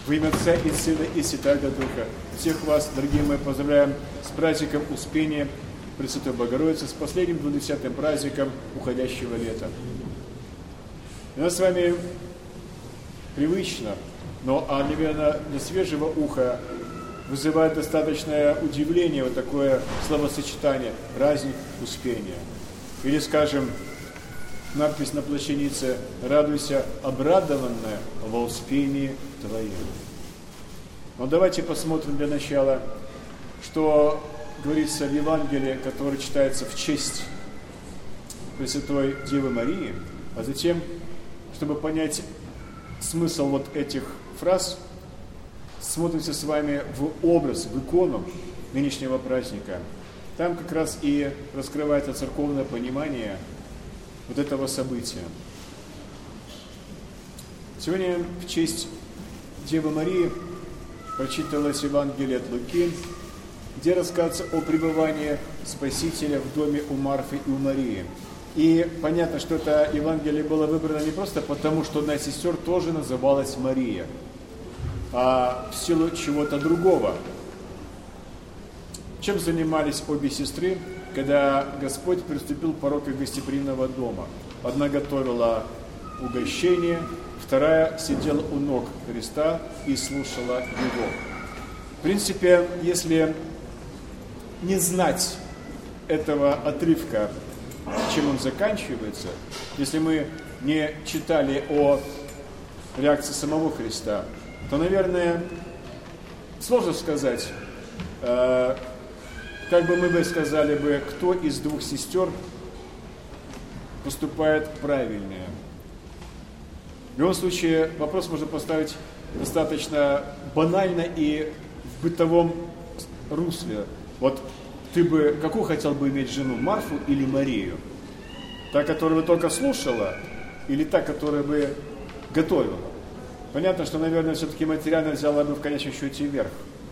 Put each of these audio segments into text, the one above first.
Во имя Отца и Сына и Святаго Духа. Всех вас, дорогие мои, поздравляем с праздником Успения Пресвятой Богородицы, с последним 20-м праздником уходящего лета. У нас с вами привычно, но, наверное, для свежего уха вызывает достаточное удивление вот такое словосочетание «праздник Успения». Или, скажем, надпись на плащанице «Радуйся, обрадованная во Успении Твоем». Но давайте посмотрим для начала, что говорится в Евангелии, которое читается в честь Пресвятой Девы Марии, а затем, чтобы понять смысл вот этих фраз, смотримся с вами в образ, в икону нынешнего праздника. Там как раз и раскрывается церковное понимание вот этого события. Сегодня в честь Девы Марии прочиталось Евангелие от Луки, где рассказывается о пребывании Спасителя в доме у Марфы и у Марии. И понятно, что это Евангелие было выбрано не просто потому, что одна из сестер тоже называлась Мария, а в силу чего-то другого. Чем занимались обе сестры, когда Господь приступил к порогу гостеприимного дома? Одна готовила угощение, вторая сидела у ног Христа и слушала Его. В принципе, если не знать этого отрывка, чем он заканчивается, если мы не читали о реакции самого Христа, то, наверное, сложно сказать, как бы мы бы сказали бы, кто из двух сестер поступает правильнее. В любом случае, вопрос можно поставить достаточно банально и в бытовом русле. Вот ты бы, какую хотел бы иметь жену, Марфу или Марию? Та, которая бы только слушала, или та, которая бы готовила? Понятно, что, наверное, все-таки материально взяла бы в конечном счете верх.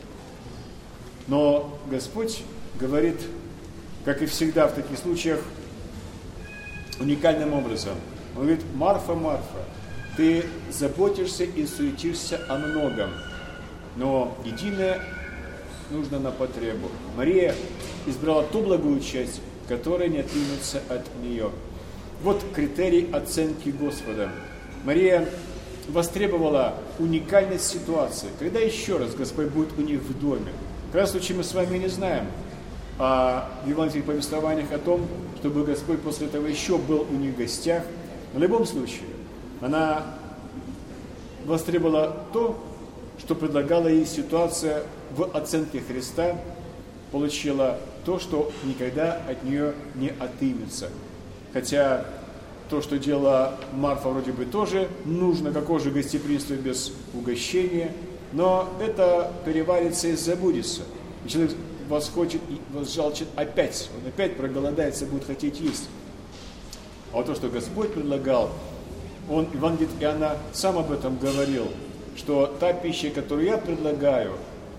Но Господь говорит, как и всегда в таких случаях, уникальным образом. Он говорит: Марфа, Марфа, ты заботишься и суетишься о многом, но единое нужно на потребу. Мария избрала ту благую часть, которая не отнимется от нее. Вот критерий оценки Господа. Мария востребовала уникальность ситуации. Когда еще раз Господь будет у них в доме? В крайнем случае мы с вами не знаем в евангельских повествованиях о том, чтобы Господь после этого еще был у них в гостях. Но в любом случае, она востребовала то, что предлагала ей ситуация в оценке Христа, получила то, что никогда от нее не отымется. Хотя то, что делала Марфа, вроде бы тоже нужно, какое же гостеприимство без угощения, но это переварится и забудется. И человек восхочет и возжалчит опять, он опять проголодается, будет хотеть есть. А вот то, что Господь предлагал, он, Евангелие Иоанна, сам об этом говорил, что та пища, которую я предлагаю,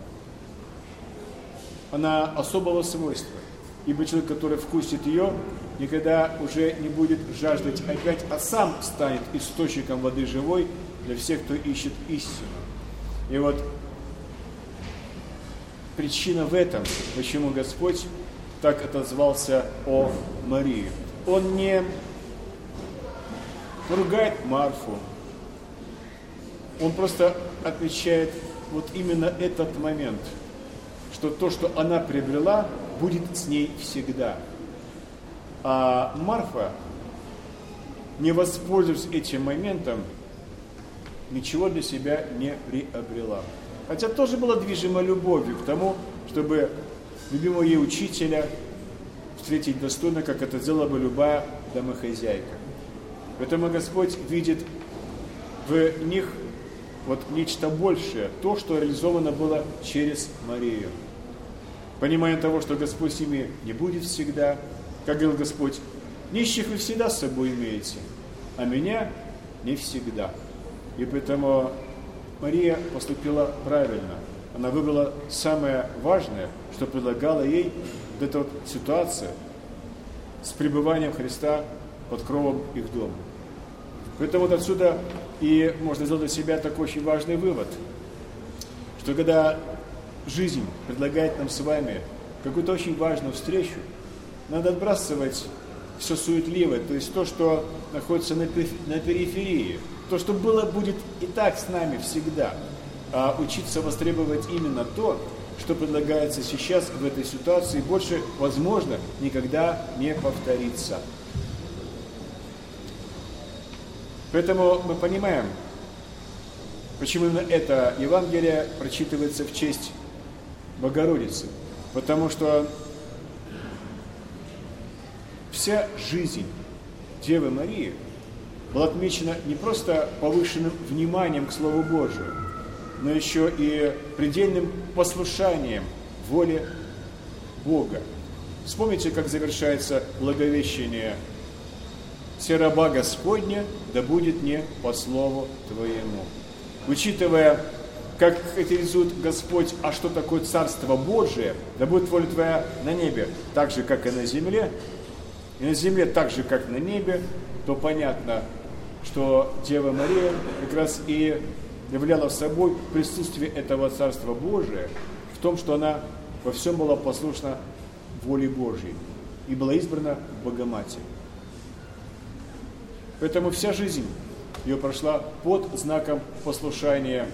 она особого свойства. Ибо человек, который вкусит ее, никогда уже не будет жаждать опять, а сам станет источником воды живой для всех, кто ищет истину. И вот причина в этом, почему Господь так отозвался о Марии. Он не ругает Марфу, он просто отмечает вот именно этот момент, что то, что она приобрела, будет с ней всегда. А Марфа, не воспользовавшись этим моментом, ничего для себя не приобрела. Хотя тоже была движима любовью к тому, чтобы любимого ей учителя встретить достойно, как это сделала бы любая домохозяйка. Поэтому Господь видит в них вот нечто большее, то, что реализовано было через Марию. Понимание того, что Господь с ними не будет всегда, как говорил Господь: нищих вы всегда с собой имеете, а меня не всегда. И поэтому Мария поступила правильно. Она выбрала самое важное, что предлагала ей вот эта вот ситуация с пребыванием Христа под кровом их дома. Поэтому вот отсюда и можно сделать для себя такой очень важный вывод. что когда жизнь предлагает нам с вами какую-то очень важную встречу, надо отбрасывать все суетливое, то есть то, что находится на периферии, то, что было, будет и так с нами всегда, а учиться востребовать именно то, что предлагается сейчас в этой ситуации, больше, возможно, никогда не повторится. Поэтому мы понимаем, почему именно это Евангелие прочитывается в честь Богородицы. Потому что вся жизнь Девы Марии была отмечена не просто повышенным вниманием к Слову Божию, но еще и предельным послушанием воле Бога. Вспомните, как завершается Благовещение: «Се раба Господня, да будет не по слову Твоему». Учитывая, как характеризует Господь, а что такое Царство Божие, да будет воля Твоя на небе, так же, как и на земле так же, как на небе, то понятно, что Дева Мария как раз и являла собой присутствие этого Царства Божия в том, что она во всем была послушна воле Божьей и была избрана в Богоматерь. Поэтому вся жизнь ее прошла под знаком послушания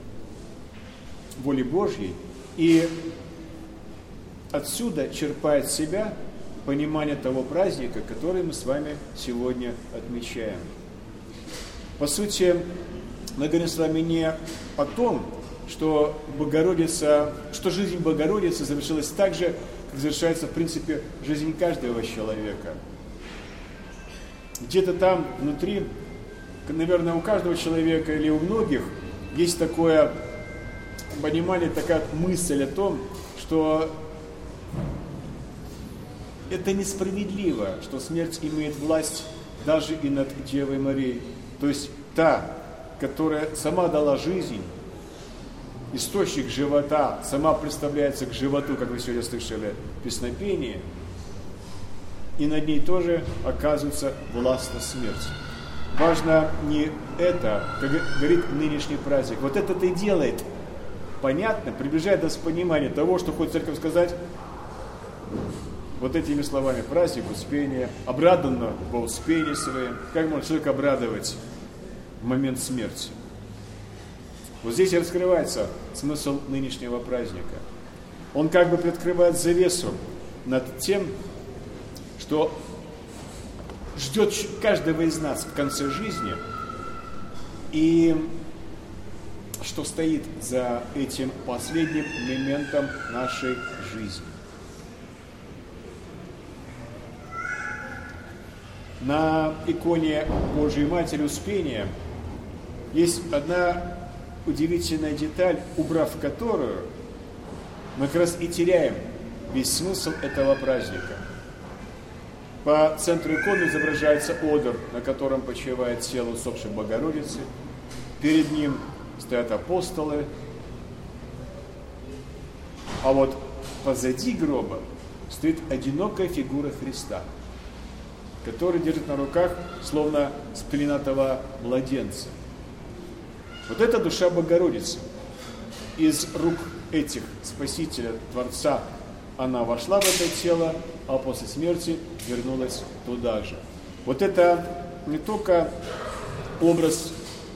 воли Божьей, и отсюда черпает в себя понимание того праздника, который мы с вами сегодня отмечаем. По сути, мы говорим с вами не о том, что жизнь Богородицы завершилась так же, как завершается, в принципе, жизнь каждого человека. Где-то там внутри, наверное, у каждого человека или у многих есть такое понимание, такая мысль о том, что это несправедливо, что смерть имеет власть даже и над Девой Марией. То есть та, которая сама дала жизнь, источник живота, сама представляется к животу, как вы сегодня слышали в песнопении, и над ней тоже оказывается властна смерть. Важно не это, как говорит нынешний праздник. Вот это-то и делает понятно, приближает нас к пониманию того, что хочет церковь сказать вот этими словами: праздник Успения, обрадованно во Успении своем. Как может человек обрадовать в момент смерти? Вот здесь и раскрывается смысл нынешнего праздника. Он как бы приоткрывает завесу над тем, что ждет каждого из нас в конце жизни, и что стоит за этим последним моментом нашей жизни. На иконе Божией Матери Успения есть одна удивительная деталь, убрав которую, мы как раз и теряем весь смысл этого праздника. По центру иконы изображается одр, на котором почивает тело усопшей Богородицы. Перед ним стоят апостолы. А вот позади гроба стоит одинокая фигура Христа, который держит на руках словно спеленатого младенца. Вот это душа Богородицы. Из рук этих Спасителя, Творца, она вошла в это тело, а после смерти вернулась туда же. Вот это не только образ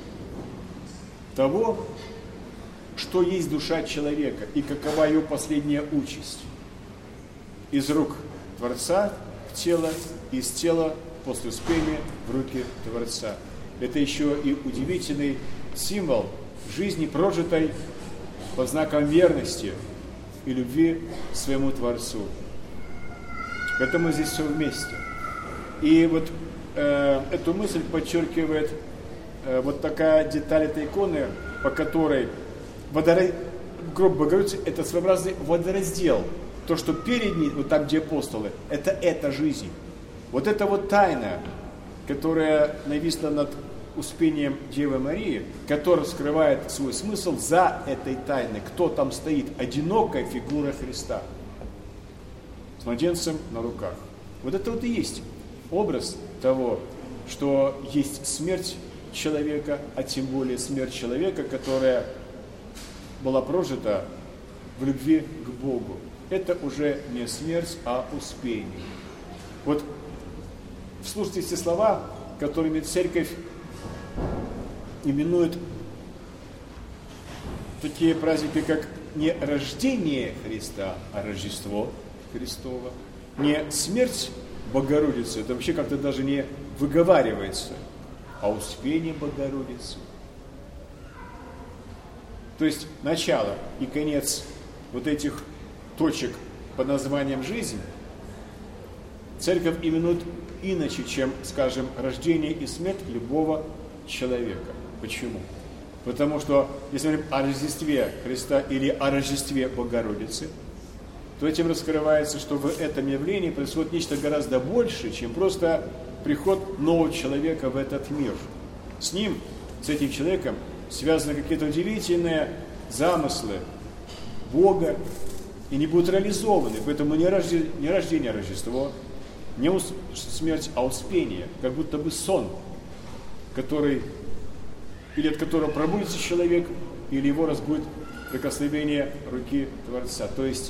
того, что есть душа человека и какова ее последняя участь. Из рук Творца в тело, из тела после Успения в руки Творца. Это еще и удивительный символ жизни, прожитой под знаком верности и любви к своему Творцу. Поэтому здесь все вместе. И вот эту мысль подчеркивает вот такая деталь этой иконы, по которой гроб Богородицы – это своеобразный водораздел. То, что перед ней, вот там, где апостолы, это эта жизнь. Вот это вот тайна, которая нависла над Успением Девы Марии, которая скрывает свой смысл за этой тайной. Кто там стоит? Одинокая фигура Христа с младенцем на руках. Вот это вот и есть образ того, что есть смерть человека, а тем более смерть человека, которая была прожита в любви к Богу. Это уже не смерть, а успение. Вот вслушайтесь те слова, которыми церковь именует такие праздники, как не рождение Христа, а Рождество Христово. Не смерть Богородицы, это вообще как-то даже не выговаривается, а Успение Богородицы. То есть начало и конец вот этих точек под названием «жизнь» церковь именует иначе, чем, скажем, рождение и смерть любого человека. Почему? Потому что, если мы говорим о Рождестве Христа или о Рождестве Богородицы, то этим раскрывается, что в этом явлении происходит нечто гораздо большее, чем просто приход нового человека в этот мир. С ним, с этим человеком, связаны какие-то удивительные замыслы Бога, и не будут реализованы. Поэтому не рождение, а Рождество, не смерть, а успение, как будто бы сон, который, или от которого пробудится человек, или его разбудит прикосновение руки Творца. То есть,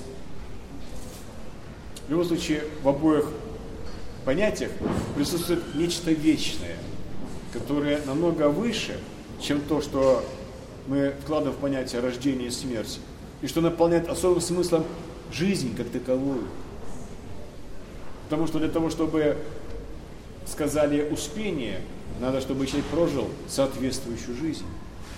в любом случае, в обоих понятиях присутствует нечто вечное, которое намного выше, чем то, что мы вкладываем в понятие рождения и смерти, и что наполняет особым смыслом жизнь как таковую. Потому что для того, чтобы сказали успение, надо, чтобы человек прожил соответствующую жизнь,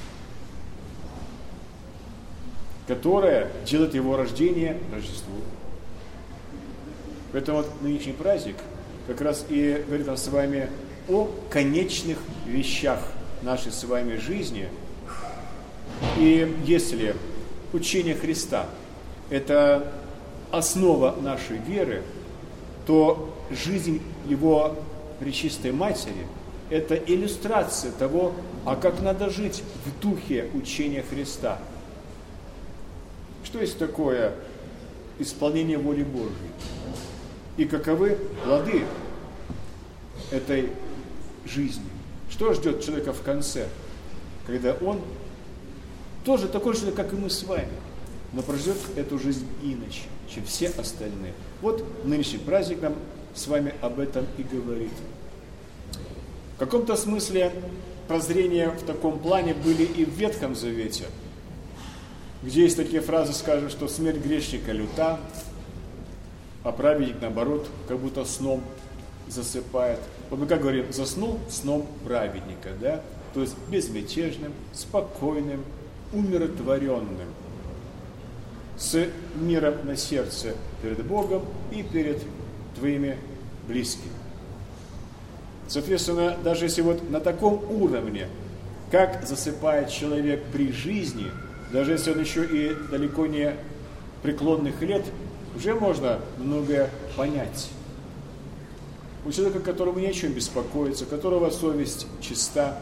которая делает его рождение Рождеству. Поэтому вот нынешний праздник как раз и говорит нам с вами о конечных вещах нашей с вами жизни. И если учение Христа – это основа нашей веры, то жизнь Его Пречистой Матери – это иллюстрация того, а как надо жить в духе учения Христа. Что есть такое исполнение воли Божьей? И каковы плоды этой жизни? Что ждет человека в конце, когда он тоже такой же, как и мы с вами, но проживет эту жизнь иначе, чем все остальные? Вот нынешний праздник нам с вами об этом и говорит. В каком-то смысле прозрения в таком плане были и в Ветхом Завете, где есть такие фразы, скажем, что смерть грешника люта, а праведник, наоборот, как будто сном засыпает. Вот мы как говорим, заснул сном праведника, да? То есть безмятежным, спокойным, умиротворенным, с миром на сердце перед Богом и перед твоими близкими. Соответственно, даже если вот на таком уровне, как засыпает человек при жизни, даже если он еще и далеко не преклонных лет, уже можно многое понять. У человека, которому не о чем беспокоиться, у которого совесть чиста,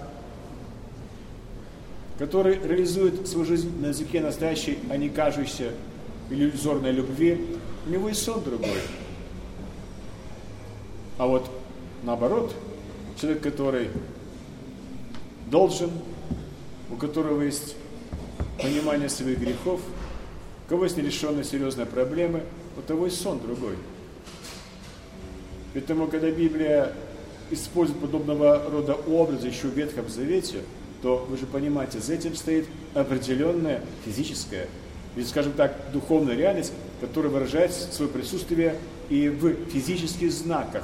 который реализует свою жизнь на языке настоящей, а не кажущейся иллюзорной любви, у него и сон другой. А вот наоборот, человек, который должен, у которого есть понимание своих грехов, у кого есть нерешенные серьезные проблемы, у того и сон другой. Поэтому, когда Библия использует подобного рода образы еще в Ветхом Завете, то вы же понимаете, за этим стоит определенная физическая, или, скажем так, духовная реальность, которая выражает свое присутствие и в физических знаках.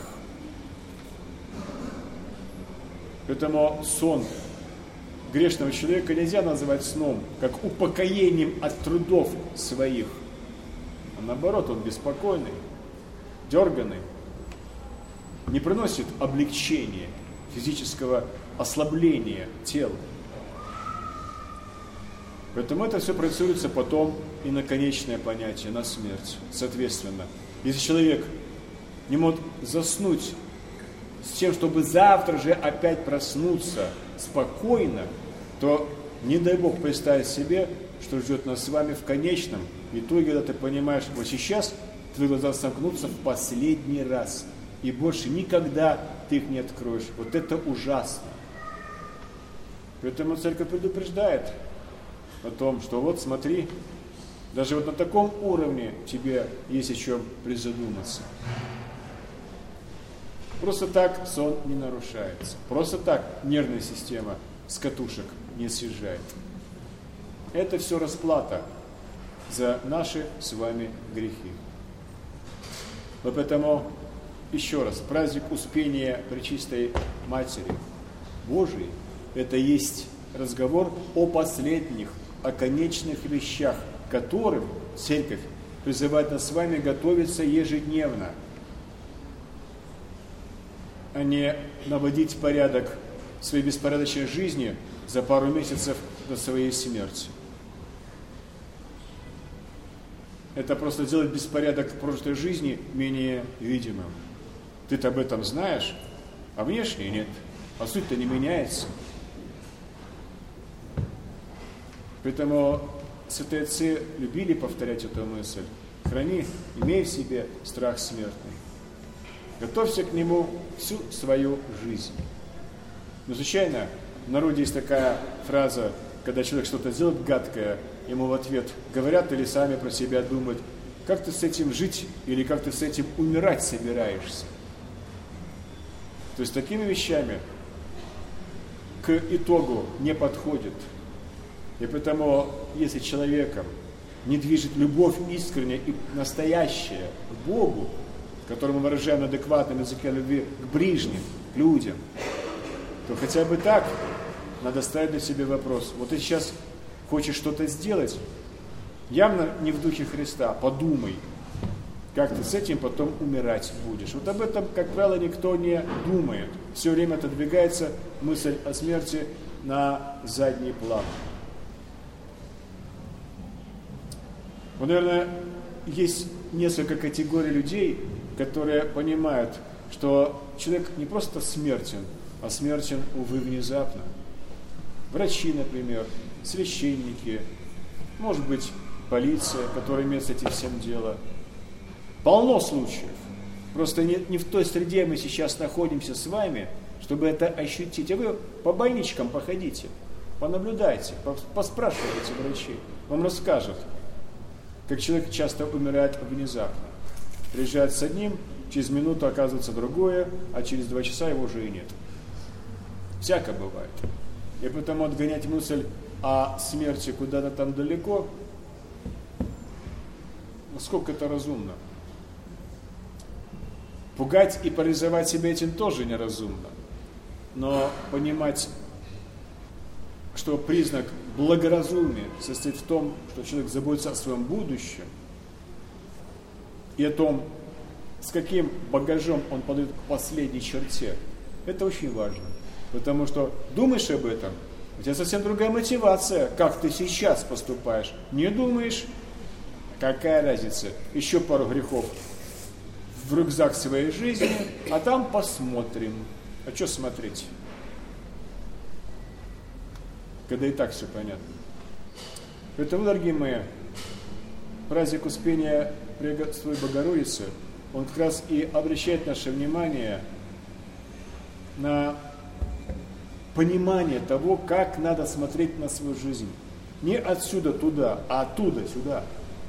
Поэтому сон грешного человека нельзя называть сном, как упокоением от трудов своих. А наоборот, он беспокойный, дерганный, не приносит облегчения, физического ослабления тела. Поэтому это все проецируется потом и на конечное понятие, на смерть. Соответственно, если человек не может заснуть с тем, чтобы завтра же опять проснуться спокойно, то не дай Бог представить себе, что ждет нас с вами в конечном итоге, когда ты понимаешь, вот сейчас твои глаза сомкнутся в последний раз, и больше никогда ты их не откроешь. Вот это ужасно. Поэтому церковь предупреждает о том, что вот смотри, даже вот на таком уровне тебе есть о чем призадуматься. Просто так сон не нарушается. Просто так нервная система с катушек не съезжает. Это все расплата за наши с вами грехи. Вот поэтому, еще раз, праздник Успения Пречистой Матери Божией – это есть разговор о последних, о конечных вещах, которым Церковь призывает нас с вами готовиться ежедневно, а не наводить порядок в своей беспорядочной жизни за пару месяцев до своей смерти. Это просто делать беспорядок прожитой жизни менее видимым. Ты-то об этом знаешь, а внешне нет. А суть-то не меняется. Поэтому святые отцы любили повторять эту мысль. Храни, имей в себе страх смертный. Готовься к нему всю свою жизнь. Но случайно в народе есть такая фраза, когда человек что-то делает гадкое, ему в ответ говорят или сами про себя думают, как ты с этим жить или как ты с этим умирать собираешься. То есть такими вещами к итогу не подходит. И потому, если человеком не движет любовь искренняя и настоящая к Богу, которую мы выражаем на адекватном языке любви к ближним, к людям, то хотя бы так надо ставить для себя вопрос. Вот ты сейчас хочешь что-то сделать, явно не в духе Христа, подумай, как ты с этим потом умирать будешь. Вот об этом, как правило, никто не думает. Все время отодвигается мысль о смерти на задний план. Вот, наверное, есть несколько категорий людей, которые понимают, что человек не просто смертен, а смертен, увы, внезапно. Врачи, например, священники, может быть, полиция, которая имеет с этим всем дело. Полно случаев. Просто не в той среде мы сейчас находимся с вами, чтобы это ощутить. А вы по больничкам походите, понаблюдайте, поспрашивайте врачей. Вам расскажут, как человек часто умирает внезапно. Приезжает с одним, через минуту оказывается другое, а через 2 часа его уже и нет. Всяко бывает. И потому отгонять мысль о смерти куда-то там далеко, насколько это разумно. Пугать и парализовать себя этим тоже неразумно. Но понимать, что признак благоразумия состоит в том, что человек заботится о своем будущем и о том, с каким багажом он подойдет к последней черте, это очень важно. Потому что думаешь об этом, у тебя совсем другая мотивация, как ты сейчас поступаешь. Не думаешь, какая разница, еще пару грехов в рюкзак своей жизни, а там посмотрим. А что смотреть? Когда и так все понятно. Поэтому, дорогие мои, праздник Успения Пресвятой Богородицы, он как раз и обращает наше внимание на понимание того, как надо смотреть на свою жизнь. Не отсюда туда, а оттуда сюда.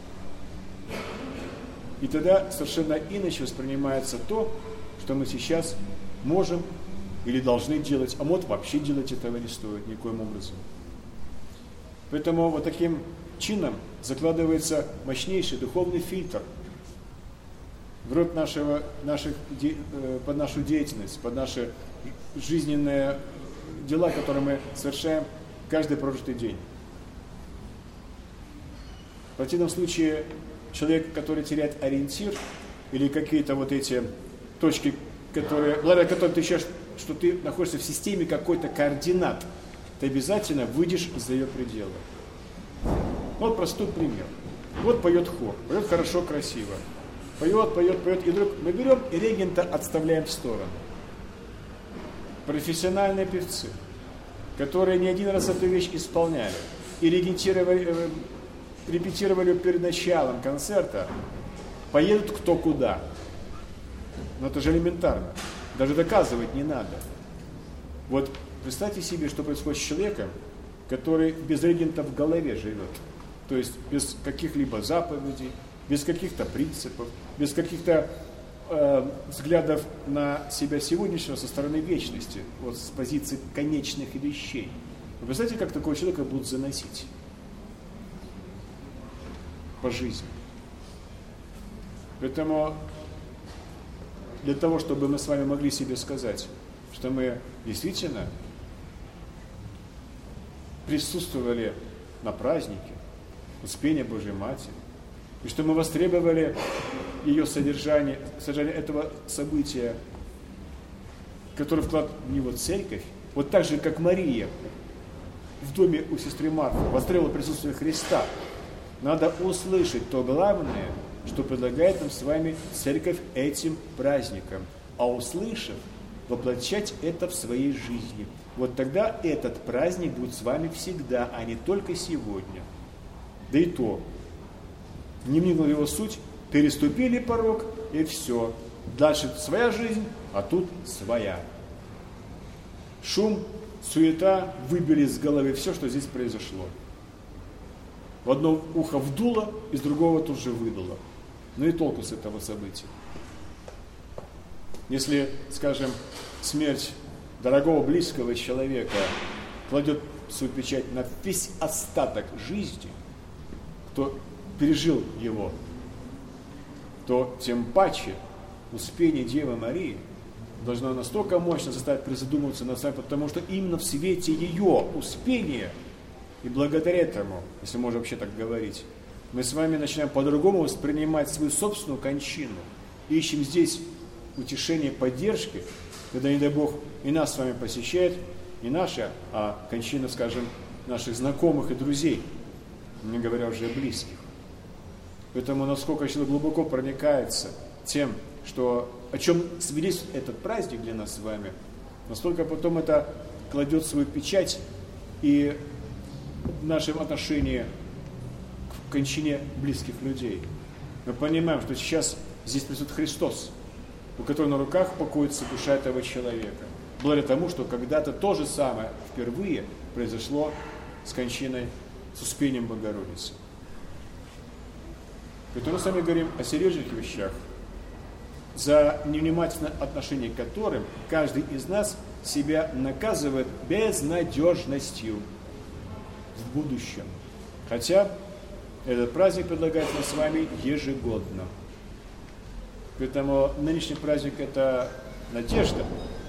И тогда совершенно иначе воспринимается то, что мы сейчас можем или должны делать, а может вообще делать этого не стоит никоим образом. Поэтому вот таким чином закладывается мощнейший духовный фильтр в рот под нашу деятельность, под наши жизненные дела, которые мы совершаем каждый прожитый день. В противном случае человек, который теряет ориентир или какие-то вот эти точки, благодаря которым ты ощущаешь, что ты находишься в системе какой-то координат, ты обязательно выйдешь за ее пределы. Вот простой пример. Вот поет хор, поет хорошо, красиво. Поет, и вдруг мы берем и регента отставляем в сторону. Профессиональные певцы, которые не один раз эту вещь исполняли и репетировали перед началом концерта, поедут кто куда. Но это же элементарно. Даже доказывать не надо. Вот представьте себе, что происходит с человеком, который без регента в голове живет. То есть без каких-либо заповедей, без каких-то принципов, без каких-то взглядов на себя сегодняшнего со стороны вечности, вот с позиции конечных вещей. Вы представляете, как такого человека будут заносить по жизни? Поэтому для того, чтобы мы с вами могли себе сказать, что мы действительно присутствовали на празднике Успения Божьей Матери, и что мы востребовали ее содержание этого события, который вклад в него церковь, вот так же, как Мария в доме у сестры Марфы востребовала присутствие Христа, надо услышать то главное, что предлагает нам с вами церковь этим праздником, а услышав, воплощать это в своей жизни. Вот тогда этот праздник будет с вами всегда, а не только сегодня. Да и то, не вникнув в его суть, переступили порог, и все. Дальше своя жизнь, а тут своя. Шум, суета выбили из головы все, что здесь произошло. В одно ухо вдуло, из другого тут же выдуло. Ну и толку с этого события. Если, скажем, смерть дорогого, близкого человека кладет свою печать на весь остаток жизни, кто пережил его, то тем паче Успение Девы Марии должно настолько мощно заставить призадумываться над собой, потому что именно в свете ее успения, и благодаря этому, если можно вообще так говорить, мы с вами начинаем по-другому воспринимать свою собственную кончину, и ищем здесь утешение, поддержки, когда, не дай Бог, и нас с вами посещает не наша, а кончина, скажем, наших знакомых и друзей, не говоря уже о близких. Поэтому насколько человек глубоко проникается тем, что, о чем свидетельствует этот праздник для нас с вами, настолько потом это кладет свою печать и в нашем отношении к кончине близких людей. Мы понимаем, что сейчас здесь присутствует Христос, у которого на руках покоится душа этого человека. Благодаря тому, что когда-то то же самое впервые произошло с кончиной, с Успением Богородицы. Поэтому мы с вами говорим о серьезных вещах, за невнимательное отношение к которым каждый из нас себя наказывает безнадежностью в будущем. Хотя этот праздник предлагается нам с вами ежегодно. Поэтому нынешний праздник – это надежда,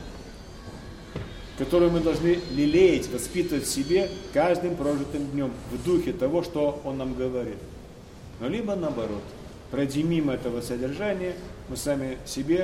которую мы должны лелеять, воспитывать в себе каждым прожитым днем в духе того, что Он нам говорит. Но либо наоборот, пройдя мимо этого содержания, мы сами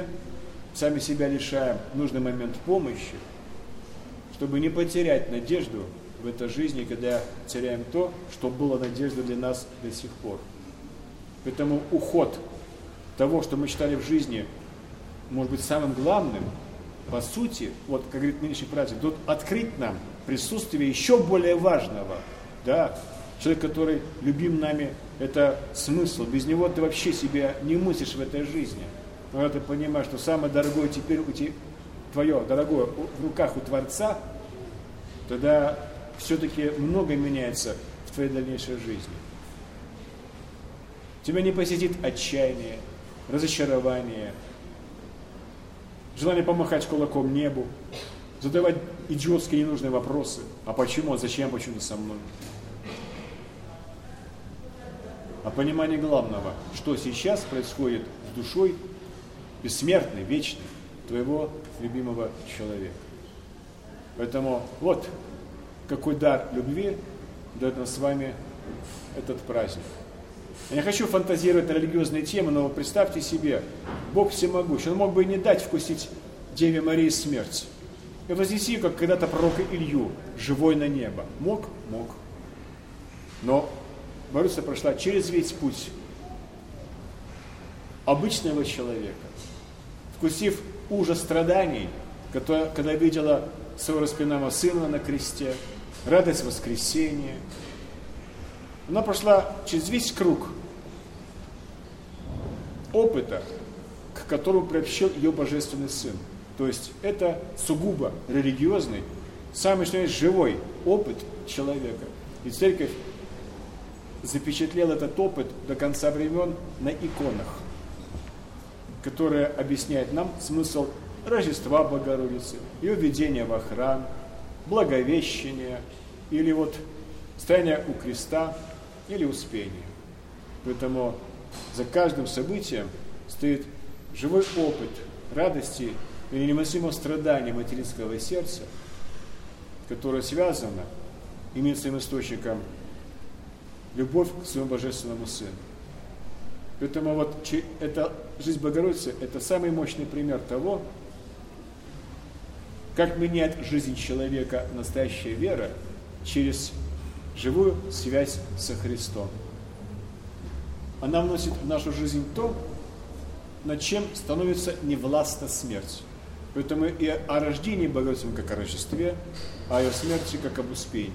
себя лишаем в нужный момент помощи, чтобы не потерять надежду в этой жизни, когда теряем то, что было надеждой для нас до сих пор. Поэтому уход того, что мы читали в жизни, может быть самым главным, по сути, вот, как говорит нынешний праздник, тут открыть нам присутствие еще более важного. Да? Человек, который любим нами, это смысл. Без него ты вообще себя не мыслишь в этой жизни. Но когда ты понимаешь, что самое дорогое теперь твое дорогое в руках у Творца, тогда все-таки много меняется в твоей дальнейшей жизни. Тебя не посетит отчаяние, разочарование, желание помахать кулаком небу, задавать идиотские ненужные вопросы. А почему? Зачем? Почему со мной? А понимание главного, что сейчас происходит с душой бессмертной, вечной твоего любимого человека. Поэтому вот какой дар любви дает нам с вами этот праздник. Я не хочу фантазировать на религиозные темы, но представьте себе, Бог всемогущ, Он мог бы и не дать вкусить Деве Марии смерть. И вознеси, как когда-то пророка Илью, живой на небо. Мог? Мог. Но Боруся прошла через весь путь обычного человека, вкусив ужас страданий, когда видела своего распинаемого сына на кресте, радость воскресения. Она прошла через весь круг опыта, к которому приобщил ее Божественный Сын. То есть это сугубо религиозный самый, что есть, живой опыт человека. И церковь запечатлела этот опыт до конца времен на иконах, которые объясняют нам смысл Рождества Богородицы, ее введения во храм, Благовещения, или вот стояние у креста, или Успение. Поэтому за каждым событием стоит живой опыт радости и невыносимого страдания материнского сердца, которое связано, имеет своим источником любовь к своему Божественному Сыну. Поэтому вот эта жизнь Богородицы – это самый мощный пример того, как меняет жизнь человека настоящая вера через живую связь со Христом. Она вносит в нашу жизнь то, над чем становится невластна смерть. Поэтому и о рождении Богородицы как о Рождестве, а о ее смерти как об Успении,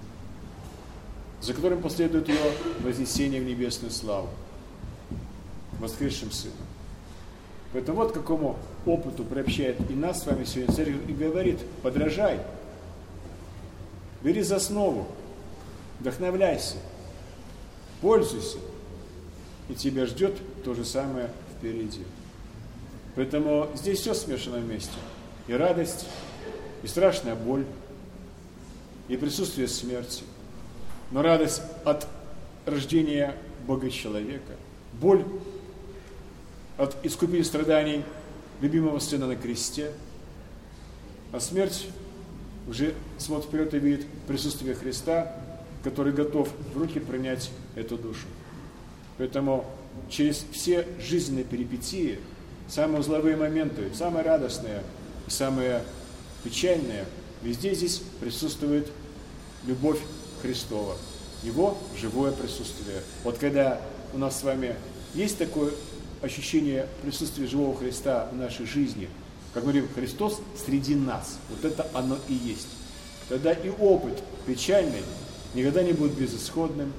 за которым последует ее вознесение в небесную славу, воскресшим Сыном. Поэтому вот к какому опыту приобщает и нас с вами сегодня церковь и говорит: подражай, бери за основу, вдохновляйся, пользуйся, и тебя ждет то же самое впереди. Поэтому здесь все смешано вместе. И радость, и страшная боль, и присутствие смерти. Но радость от рождения Бога-человека, боль от искупения страданий любимого Сына на кресте, а смерть уже смотрит вперед и видит присутствие Христа, который готов в руки принять эту душу. Поэтому через все жизненные перипетии, самые узловые моменты, самые радостные и самые печальные, везде здесь присутствует любовь Христова, Его живое присутствие. Вот когда у нас с вами есть такое ощущение присутствия живого Христа в нашей жизни, как мы говорим, Христос среди нас, вот это оно и есть. Тогда и опыт печальный никогда не будет безысходным.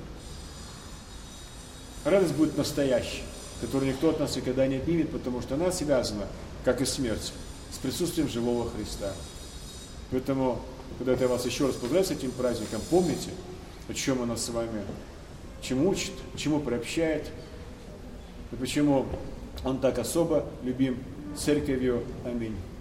Радость будет настоящей, которую никто от нас никогда не отнимет, потому что она связана, как и смерть, с присутствием живого Христа. Поэтому, когда я вас еще раз поздравляю с этим праздником, помните, о чем он нас с вами, чему учит, чему приобщает, и почему он так особо любим церковью. Аминь.